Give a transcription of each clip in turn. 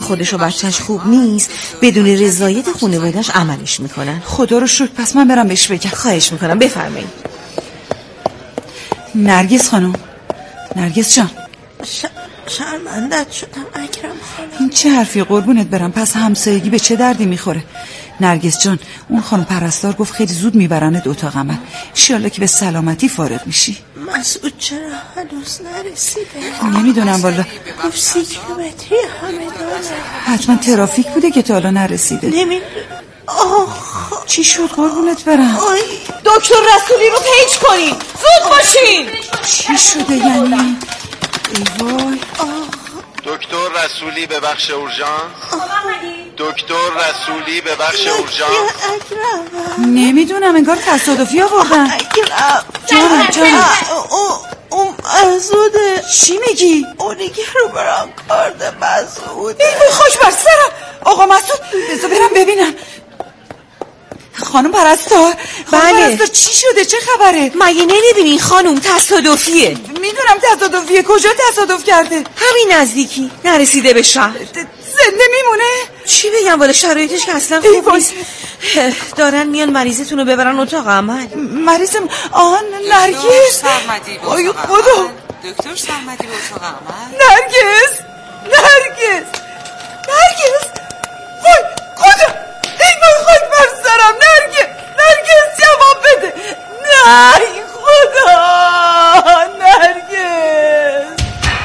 خودش و بچهش خوب نیست بدون رضایت خانواده‌اش عملش میکنن. خدا رو شکر. پس من برم بهش بگم. خواهش میکنم بفرمایید. نرگس خانم، نرگس جان، شرمندت شدم اکرم خانم. این چه حرفی قربونت برم؟ پس همسایگی به چه دردی میخوره؟ نرگس جان، اون خانم پرستار گفت خیلی زود میبرنت اتاق عمل. انشالله که به سلامتی فارغ میشی. مسعود چرا هنوز نرسیده؟ نمیدونم والا. گفت 30 کیلومتری همه داره. حتما ترافیک بوده که تا حالا نرسیده. نمیدونم. چی شد قربونت برم؟ دکتر رسولی رو پیج کنین، زود باشین. چی شده یعنی؟ ای وای. دکتر رسولی به بخش اورژانس. دکتر رسولی به بخش اورژانس. نمیدونم، انگار تصادفی آوردن. جانم اون مسعوده. چی میگی؟ اونی که رو برام کارده مسعوده. ای خوش بر سرم. آقا مسعود، بذار برم ببینم. خانم پرستار. بله. پرستار چی شده؟ چه خبره؟ مگه نمیبینین خانم تصادفیه؟ میدونم تصادفیه. کجا تصادف کرده؟ همین نزدیکی، نرسیده به شهر. زنده میمونه؟ چی بگم والا، شرایطش که اصلا خوب نیست. دارن میان مریضتون رو ببرن اتاق عمل. مریضم؟ نرگس. آی خدا. دکتر سرمدی به اتاق عمل. نرگس. وای کجا؟ ای وای خاک بر سرم. نرگس جواب بده. نه خدا. نرگس.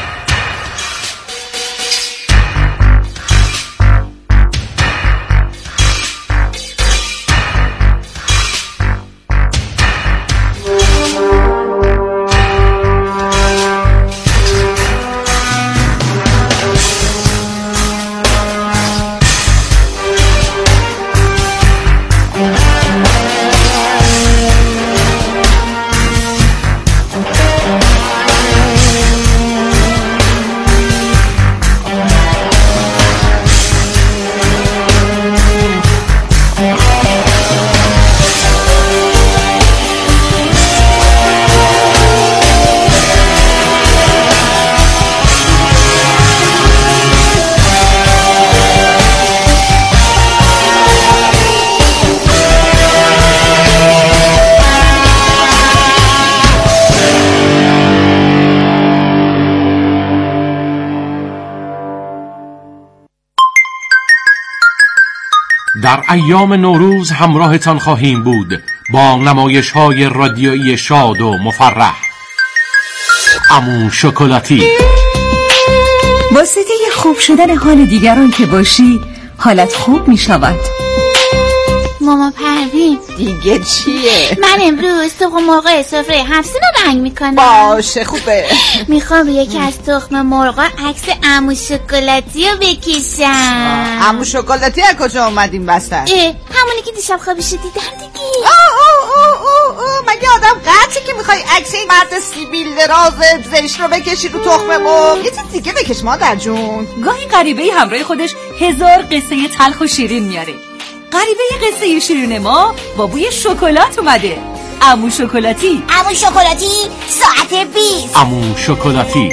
در ایام نوروز همراهتان خواهیم بود با نمایش‌های رادیویی شاد و مفرح. عمو شکلاتی. واسطه خوب شدن حال دیگران که باشی حالت خوب می شود. ماما پروین دیگه چیه؟ من امروز تخم مرغ سفره هفسین رو رنگ میکنم. باشه خوبه. میخوام یکی از تخم مرغ عکس عمو شکلاتی رو بکشم. عمو شکلاتی از کجا اومدیم وسط؟ همونی که دیشب خوابش دیدم دیگه. مگه آدم قطعه که میخوای عکس این مرد سیبیل دراز زشت رو بکشی رو تخم مرغ؟ یه چیز دیگه بکش مادر جون. گاهی غریبه‌ای همراه خودش 1000 قصه تلخ و شیرین میاره. غریبه قصه شیرین ما با بوی شکلات اومده. عمو شکلاتی. عمو شکلاتی ساعت 20. عمو شکلاتی.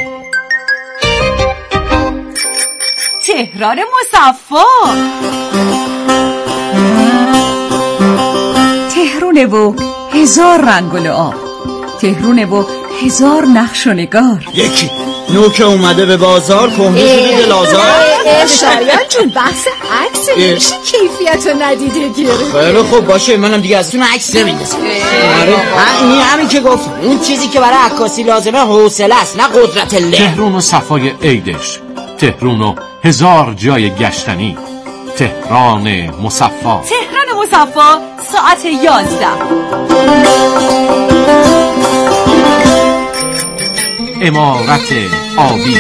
تهران مصفا. تهرونه و 1000 رنگ و لعاب. تهرونه و 1000 نقش و نگار. یکی نوک اومده به بازار کمبی شده دلازار. شایان جون بحث عکس میشه کیفیت رو ندیده گیره. خیلی خوب باشه، منم دیگه از اون عکس نمیندازم. آره همین که گفتم، اون چیزی که برای عکاسی لازمه حوصله است نه قدرت الله. تهران و صفای عیدش، تهران و 1000 جای گشتنی، تهران مصفا. تهران مصفا ساعت 11. عمارت آبی.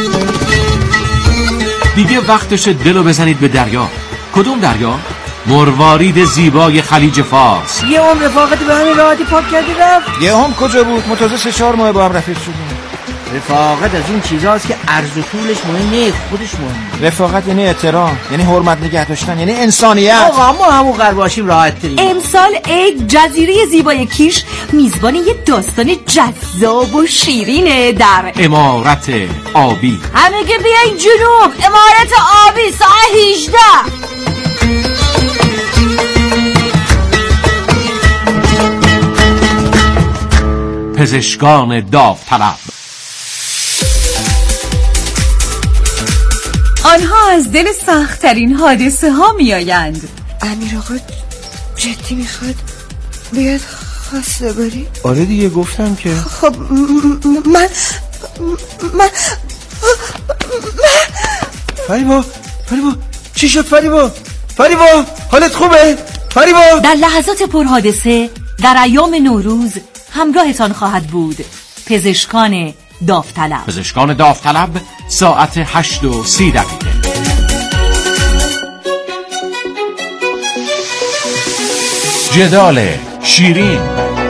دیگه وقتش دلو بزنید به دریا. کدوم دریا؟ مروارید زیبای خلیج فارس. یه هم رفاقت به همین راحتی پاک کردی رفت. یه هم کجا بود؟ ما تازه 3-4 ماه با هم رفیق شدیم. رفاقت از اون چیزاست که عرض و طولش مهم نیست، خودش مهم. رفاقت یعنی احترام، یعنی حرمت نگه داشتن، یعنی انسانیت. آقا ما همون قرار باشیم راحت تریم. امسال عید جزیره زیبای کیش میزبان یه داستان جذاب و شیرینه در عمارت آبی. همه که بیاین جنوب. عمارت آبی پزشکان داوطلب. آنها از دل سخت‌ترین حادثه ها می آیند. امیر آقا جدی میخواد بیاد خواسته بری؟ آره دیگه گفتم که. خب من فریبا چی شد فریبا حالت خوبه فریبا؟ در لحظات پرحادثه در ایام نوروز همراهتان خواهد بود پزشکان داوطلب. پزشکان داوطلب ساعت 8:30. جدال شیرین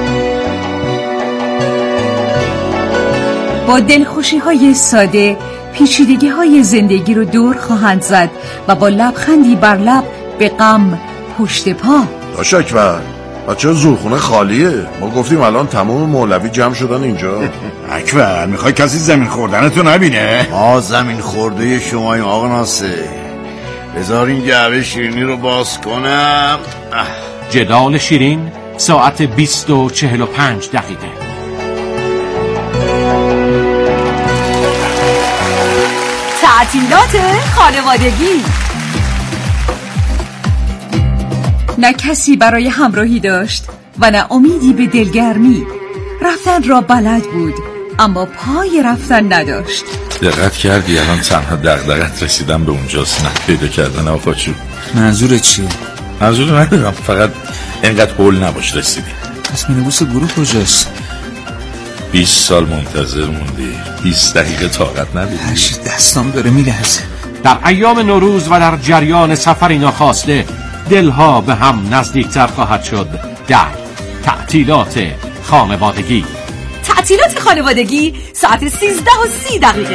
با دلخوشی های ساده پیچیدگی های زندگی رو دور خواهند زد و با لبخندی بر لب به غم پشت پا. داش اکبر بچه زورخونه خالیه، ما گفتیم الان تمام مولوی جمع شدن اینجا. اکبر میخوای کسی زمین خوردنتو نبینه؟ ما زمین خورده شماییم آقا ناصر. بذار این جعبه شیرینی رو باز کنم. جدال شیرین ساعت 20:45. تعطیلات خانوادگی. نه کسی برای همراهی داشت و نه امیدی به دلگرمی. رفتن را بلد بود اما پای رفتن نداشت. دقت کردی الان تنها دغدغت رسیدن به اونجاست، نه پیدا کردن آقا چوب. منظورت چیه؟ منظور ندارم، فقط اینقدر هول نباش رسیدی. پس مینوبوس گروه کجاست؟ 20 سال منتظر موندی، 20 دقیقه طاقت ندیدی. دستام داره میلرزه. در ایام نوروز و در جریان سفری ناخواسته دلها به هم نزدیکتر خواهد شد در تعطیلات خانوادگی. تعطیلات خانوادگی ساعت 13:30.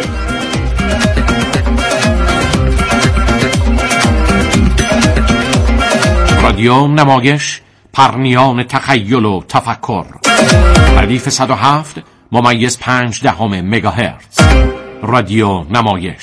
رادیو نمایش پرنیان تخیل و تفکر. ردیف 107.5 مگاهرتز. رادیو نمایش.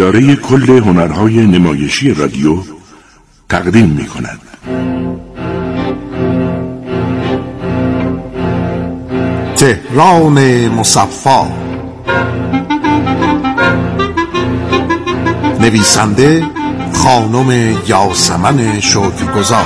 اداره کل هنرهای نمایشی رادیو تقدیم می کند. تهران مصفا. نویسنده خانم یاسمن شکرگزار.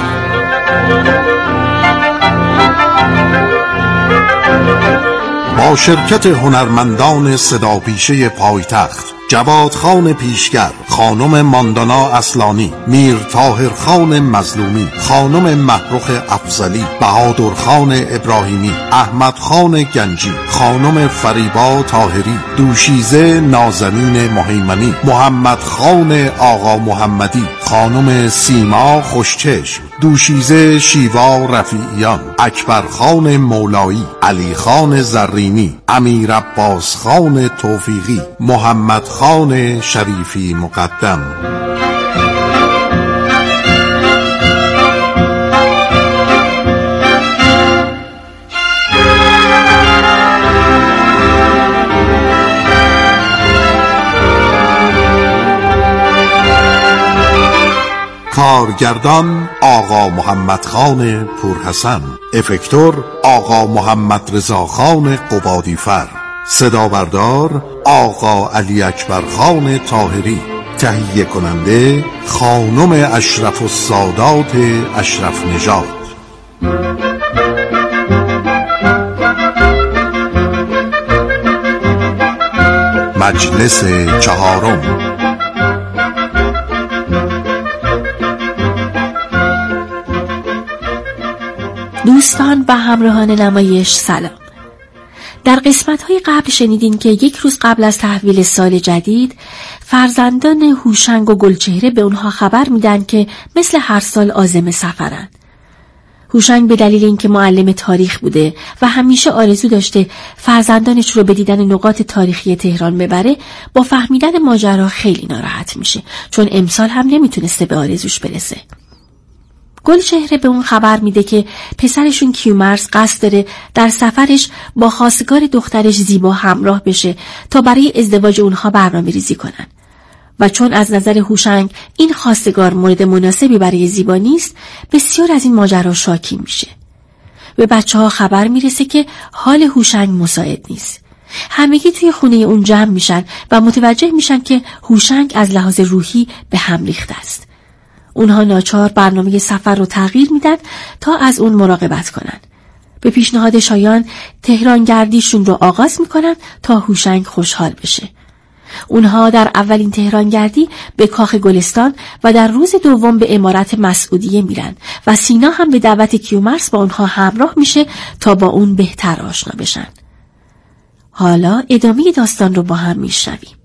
با شرکت هنرمندان صداپیشه پایتخت، جواد خان پیشگر، خانم ماندانا اصلانی، میر طاهر خان مظلومی، خانم محروخ افضلی، بهادر خان ابراهیمی، احمد خان گنجی، خانم فریبا طاهری، دوشیزه نازنین مهیمنی، محمد خان آقا محمدی، خانم سیما خوشچشم، دوشیزه شیوا رفیعیان، اکبر خان مولایی، علی خان زرینی، امیر عباس خان توفیقی، محمد خان شریفی مقدم. کارگردان آقا محمد خان پورحسن، افکتور آقا محمد رضا خان قبادیفر، صدابردار آقا علی اکبر خان طاهری، تهیه کننده خانم اشرف السادات اشرف نژاد. مجلس چهارم. دوستان و همراهان نمایش سلام. در قسمت‌های قبل شنیدین که یک روز قبل از تحویل سال جدید فرزندان هوشنگ و گلچهره به اونها خبر میدن که مثل هر سال عازم سفرن. هوشنگ به دلیل اینکه معلم تاریخ بوده و همیشه آرزو داشته فرزندانش رو به دیدن نقاط تاریخی تهران ببره، با فهمیدن ماجرا خیلی ناراحت میشه، چون امسال هم نمیتونسته به آرزوش برسه. گلچهره به اون خبر میده که پسرشون کیومرث قصد داره در سفرش با خواستگار دخترش زیبا همراه بشه تا برای ازدواج اونها برنامه‌ریزی کنن. و چون از نظر هوشنگ این خواستگار مورد مناسبی برای زیبا نیست، بسیار از این ماجرا شاکی میشه. به بچه‌ها خبر میرسه که حال هوشنگ مساعد نیست. همگی توی خونه اون جمع میشن و متوجه میشن که هوشنگ از لحاظ روحی به هم ریخته است. اونها ناچار برنامه سفر رو تغییر میدن تا از اون مراقبت کنن. به پیشنهاد شایان تهران گردیشون رو آغاز میکنن تا هوشنگ خوشحال بشه. اونها در اولین تهران گردی به کاخ گلستان و در روز دوم به امارت مسعودیه میرن و سینا هم به دعوت کیومرث با اونها همراه میشه تا با اون بهتر آشنا بشن. حالا ادامه داستان رو با هم میشنویم.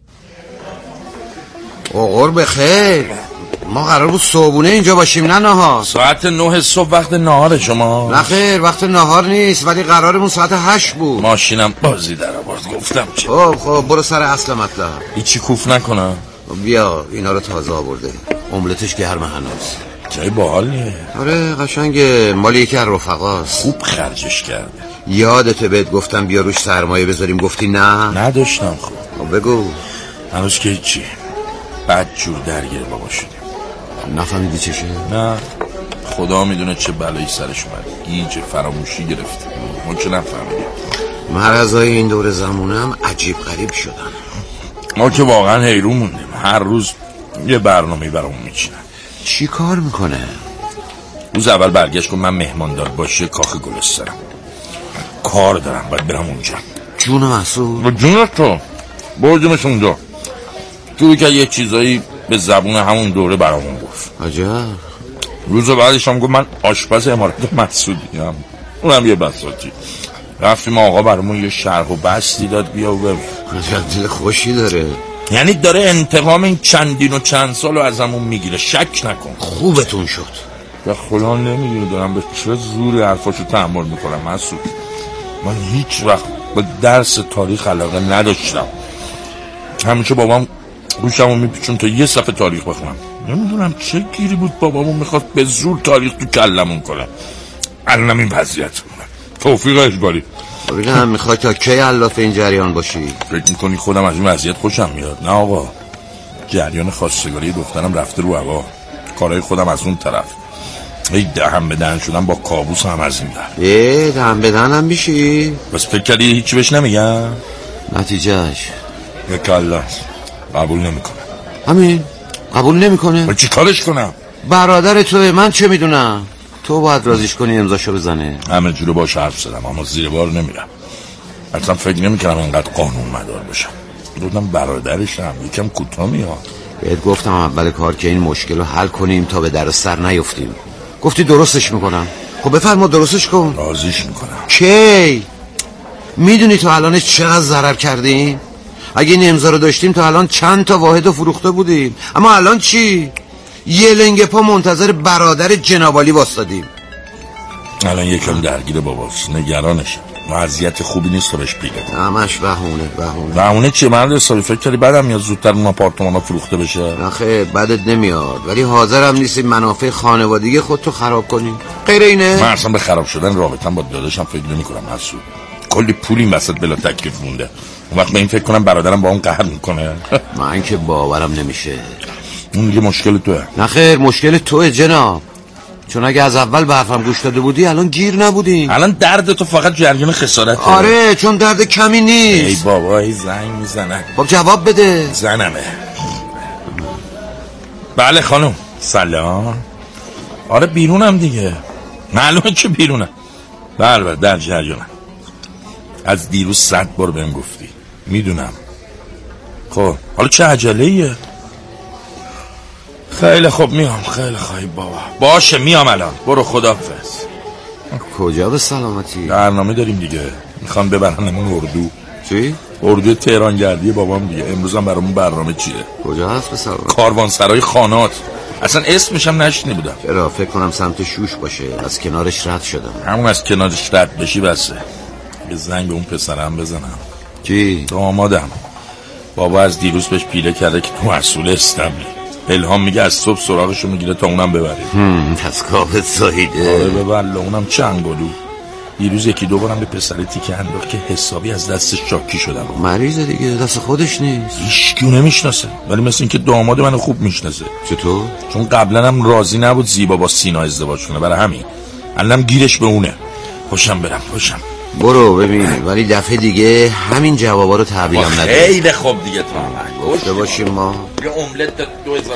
اوقر بخیر. ما قرار بود صبحونه اینجا باشیم، نه نهار. ساعت 9 صبح وقت نهار شما؟ نه خیر، وقت نهار نیست، ولی قرارمون ساعت 8 بود. ماشینم بازی در آورد، گفتم چه. خب برو سر اصل مطلب. هیچی کوف نکنم. بیا اینا رو تازه آورده، املتش گرمه هنوز. جای باحالیه. آره قشنگه، مال یکی از رفقاست. خوب خرجش کرده. یادته بهت گفتم بیا روش سرمایه بذاریم، گفتی نه؟ نداشتم. خب بگو. هنوز که هیچی، بد جور درگیر بابا شدیم. نفهمیدی چشه؟ نه، خدا میدونه چه بلایی سرش اومد، گیج فراموشی گرفت، ما که نفهمیدیم. مرضای این دور زمونم عجیب غریب شدن. ما که واقعا حیرون موندیم، هر روز یه برنامه‌ای برامون میچینن. چی کار میکنه؟ روز اول برگشت کن من مهماندار باشه کاخ گلستانم، کار دارم باید برم اونجا. جون مسعود؟ جون تو بردیمش اونجا، تو که یه چیزایی به زبون همون دوره برامون گفت. عجب. روز بعدش هم گفت من آشپز امارت مسعودیم، اونم یه بساطی. رفتیم آقا برامون یه شرح و بستی داد بیا و ببین. عجب دل خوشی داره، یعنی داره انتقام این چندین و چند سالو ازمون میگیره، شک نکن. خوبتون شد. به خدا نمیگیره دارم به چه زوری حرفاشو تحمل میکنم مسعود. من هیچ وقت به درس تاریخ علاقه نداشتم، همیشه بابام گوشمو میپیچون تا یه صفحه تاریخ بخونم. نمیدونم چه گیری بود بابامون میخواد به زور تاریخ تو کلمون کنه. الانم این وضعیت توفیق اجباری. ببینم میخوای تا کی علاف این جریان باشی؟ فکر میکنی خودم از این وضعیت خوشم میاد؟ نه آقا، جریان خواستگاری دخترم رفته رو هوا، کارهای خودم از اون طرف. ای دهن به دهن شدم با کابوس هم از این در. دهن به دهن هم میشی؟ بس فکر کردی هیچی بهش نمیگم؟ نتیجهش یک الله قبول نمیکنه. همین قبول نمیکنه؟ چی کارش کنم؟ برادر توه، من چه میدونم؟ تو باید رازیش کنی امضاشو بزنه. همه جورو باش حرف زدم اما زیر بار نمیرم. اصلا فکر نمیکنم اینقدر قانون مدار بشم. بودم برادرشم، یکم کوتاه میاد. بهت گفتم اول کار که این مشکل رو حل کنیم تا به در سر نیفتیم. گفتی درستش میکنم. خب بفرما درستش کن. رازیش میکنم. کی؟ میدونی تو الانش چقدر ضرر کردیم؟ اگه این امضا رو داشتیم تا الان چند تا واحد رو فروخته بودیم. اما الان چی؟ یه لنگ پا منتظر برادر جنابالی واسطادیم. الان یکم درگیر باباست، نگرانش. وضعیت خوبی نیست بهش پیله. همش بهونه چیه مرد حسابی؟ فکر کردی بعدم میاد زودتر اون آپارتمانا فروخته بشه؟ آخه بدت نمیاد، ولی حاضرم نیستی منافع خانوادگی خودتو خراب کنی. غیر اینه؟ من اصلا به خراب شدن رابطم با داداشم فکر نمی‌کنم مسعود. کلی پول این وسط بلا تکلیف مونده. اون وقت به این فکر کنم برادرم با اون قهر میکنه. من که باورم نمیشه. اون دیگه مشکل توه. نه خیر، مشکل توه جناب. چون اگه از اول به حرفم گوش داده بودی الان گیر نبودی. الان درد تو فقط جریان خسارته. آره، چون درد کمی نیست. ای بابا، ای زنگ میزنن. خب جواب بده. زنمه. بله خانم. سلام. آره بیرونم دیگه. معلومه که بیرونم. بله در جریانم. از دیروز 100 بار بهم گفتی. میدونم. خب حالا چه عجله‌ایه؟ خیلی خوب میام. خیلی خواهی بابا. باشه میام الان. برو خداحافظ. کجا به سلامتی؟ برنامه داریم دیگه. میخوان ببرنمون اردو. چی؟ اردو تهران گردی بابام دیگه. امروز هم برامون برنامه چیه؟ کجا هست به سلامتی؟ کاروانسرای خانات. اصلا اسمش هم نشنیده بودم. چرا؟ فکر کنم سمت شوش باشه. از کنارش رد شدم. همون از کنارش رد بشی بسه. یه زنگ به اون پسرم بزنم. کی؟ دامادم. بابا از دیروز بهش پیله کرده که تو مسئول استبلی. الهام میگه از صبح سراغشو میگیره تا اونم ببریم. تسکاوت زایده. آره ببرله. اونم چنگالو. دیروز یکی دو بارم به پسر تیکه انداخت که حسابی از دستش شاکی شدم. مریضه دیگه، دست خودش نیست. هیچ کیو نمیشناسه، ولی مثل این که داماد منو خوب میشناسه. چطور؟ چون قبلا هم راضی نبود زیبا با سینا ازدواج کنه، برای همین الانم گیرش به اونه. خوشم برم. برو ببین، ولی دفعه دیگه همین جوابا رو تحویلم نده. خیلی خوب دیگه تو گفته باشیم ما. یه املت 2000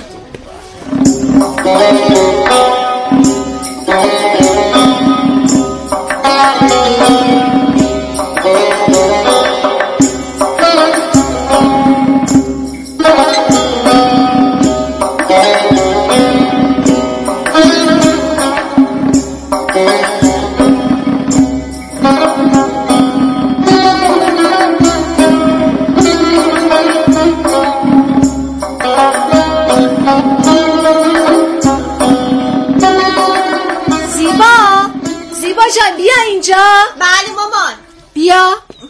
جان بیا اینجا. بله مامان. بیا.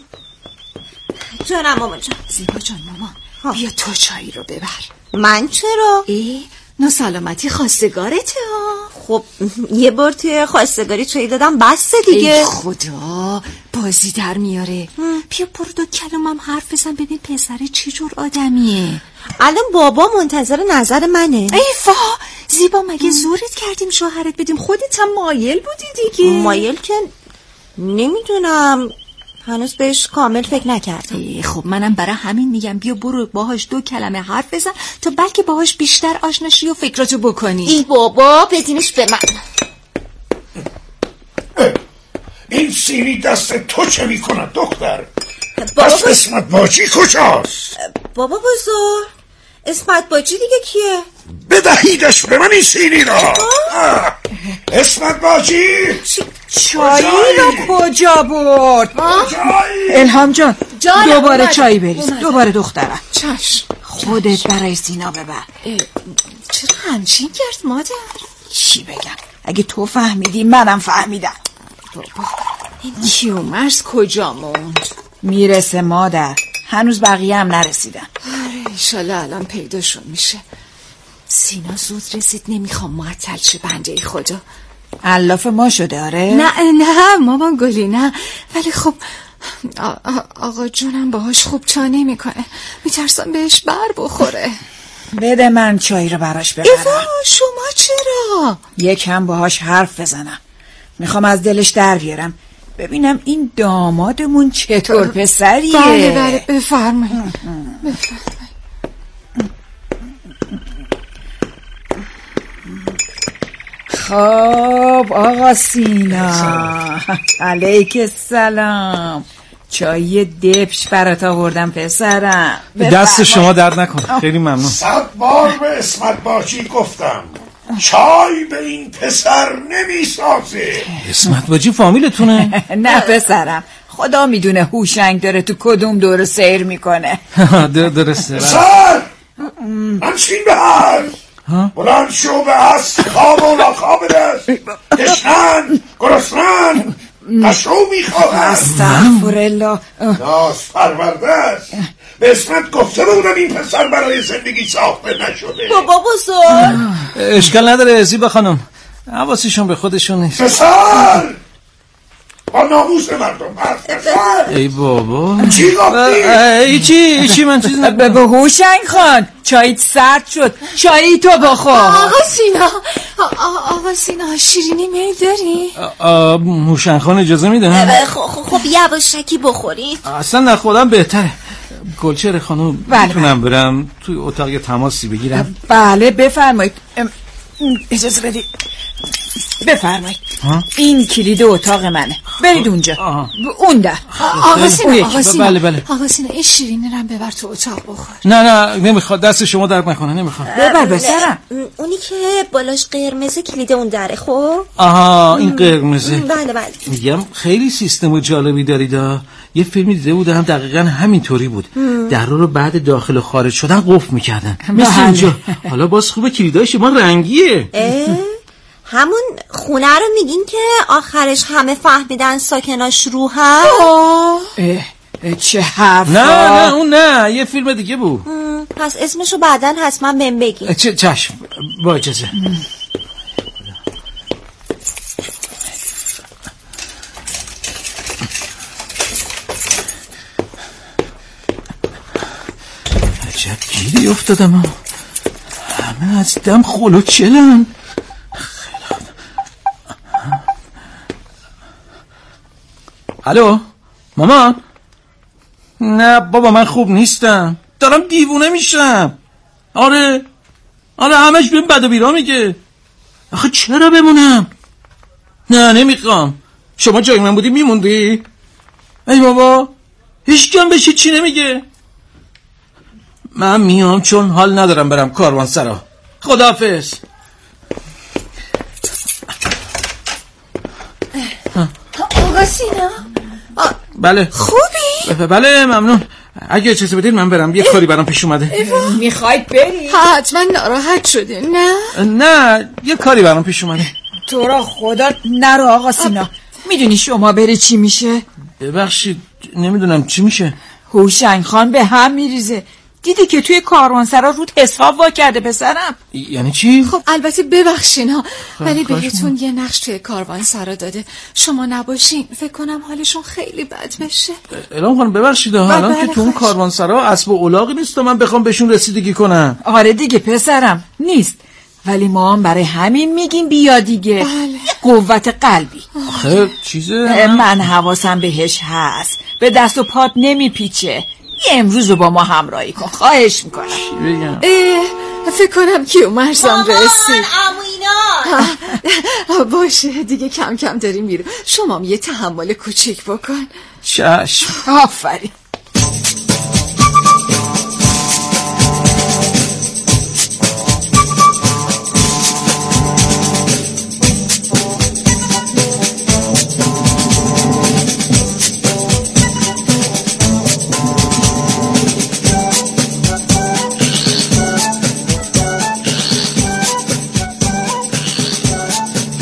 جانم مامان جان. زیبا جان مامان بیا تو چایی رو ببر. من چرا؟ نو سلامتی خواستگارته ها. خب یه بار توی خواستگاری چایی دادم بسته دیگه. ای خدا بازی در میاره. بیا برو دو کلمم حرف بزن ببین پسره چی جور آدمیه. الان بابا منتظر نظر منه. ای زیبا مگه زورت کردیم شوهرت بدیم؟ خودت هم مایل بودی دیگه. مایل که نمیدونم، هنوز بهش کامل فکر نکردم. خب منم برای همین میگم بیا برو باهاش دو کلمه حرف بزن تا بلکه باهاش بیشتر آشنا شی و فکراتو بکنی. ای بابا بدینش به من. این سینی دست تو چه میکنه دختر؟ پس اسمت باجی کجاست؟ بابا بزرگ اسمت باجی دیگه کیه؟ بدهیدش به من این سینی را. اسمت باجی چایی رو کجا برد؟ الهام جان دوباره چایی بریز. دوباره دخترم. چشم. خودت برای سینا ببر. چرا همچین کرد مادر؟ چی بگم؟ اگه تو فهمیدی منم فهمیدم. بابا این کیومرز کجا موند؟ میرسه مادر، هنوز بقیه هم نرسیدن. آره انشالله الان پیداشون میشه. سینا زود رسید، نمیخوام معطل شه بنده خدا. علاف ما شده آره؟ نه مامان گلی نه، ولی خب آقا جونم باهاش خوب چا نمیکنه، میترسم بهش بر بخوره. بده من چای رو براش ببرم. شما چرا؟ یکم باهاش حرف بزنم. میخوام از دلش در بیارم ببینم این دامادمون چطور پسریه. بله بفرمایید. خب آقا سینا، علیک السلام. چای دبش برات آوردم پسرم. دست شما درد نکنه، خیلی ممنون. 100 بار به اسمت باجی گفتم چای به این پسر نمیسازه. اسمت باجی فامیلتونه؟ نه پسرم، خدا میدونه هوشنگ داره تو کدوم دور سیر میکنه. درسته. پسر منشین به حرف، بلند شو به هست خواب و ناخواب دست، تشنن گرسنن قشو میخواهد. استغفرالله. ناس پرورده است. به اسمت گفته بودم این پسر برای زندگی ساخته نشده. بابا بزرگ اشکال نداره زیبا خانم، حواسشون به خودشون نیست. پسر با ناموس مردم پسر. ای بابا چی گفتی؟ چی من چیز نگم. به هوشنگ خان چایت سرد شد، چایی تو بخور. آقا سینا شیرینی میل داری؟ هوشنگ خان اجازه میدن؟ خب یواشکی بخورید. اصلا نخورم بهتره. گلچهره خانم میتونم برم توی اتاق تماسی بگیرم؟ بله بفرمایید. اجازه بدید. بفرمایید. این کلید اتاق منه، برید اونجا. اون در. آقا سینا بله. آقا سینا این شیرینی رو ببر تو اتاق بخور. نه نمیخواد، دست شما درد نکنه، نمیخواد. ببر بسرم. اونی که بالاش قرمزه کلید اون دره. خب این قرمزه. بله میگم خیلی سیستم جالبی دارید. یه فیلمی دیده بودم دقیقا همینطوری بود. در رو بعد داخل و خارج شدن قفل میکردن مثل اینجا. حالا باز خوبه کلیدای شما رنگیه. همون خونه رو میگین که آخرش همه فهمیدن ساکناش روحن؟ چه حرفا؟ نه اون نه، یه فیلم دیگه بود. پس اسمشو بعدن حتما بهم بگین. چشم با اجازه. عجب گیری افتادم. همه از دم خلو چلن. الو مامان؟ نه بابا من خوب نیستم، دارم دیوونه میشم. آره همش بهم بد و بیرا میگه. آخه چرا بمونم؟ نه نمیخوام. شما جای من بودی میموندی؟ ای بابا هیچکم بهش چی نمیگه. من میام چون حال ندارم برم کاروانسرا. خداحافظ. آقا سینا بله خوبی؟ بله ممنون. اگه اجازه بدید من برم، یه کاری برام پیش اومده. میخواید بری؟ حتما ناراحت شده. نه یه کاری برام پیش اومده. تو را خدا نرو آقا سینا. میدونی شما بری چی میشه؟ ببخشید نمیدونم چی میشه. هوشنگ خان به هم میریزه. دیدی که توی کاروانسرا رود حساب وا کرده پسرم. یعنی چی؟ خب البته ببخشین ولی بهتون یه نقش توی کاروانسرا داده. شما نباشین فکر کنم حالشون خیلی بد بشه. الان خانم ببخشید الان که تو اون کاروانسرا اسب و الاغی نیست من بخوام بهشون رسیدگی کنم. آره دیگه پسرم نیست، ولی ما هم برای همین میگیم بیا دیگه. بله. قوت قلبی. آخه چیزه من حواسم بهش هست، به دست و پات نمیپیچه. امروز رو با ما همراهی کن خواهش میکنم. چی بگم؟ فکر کنم که مرزم رسید. عموینا باشه دیگه کم کم داریم میرو. شما یه تحمل کوچیک بکن. چشم. آفرین.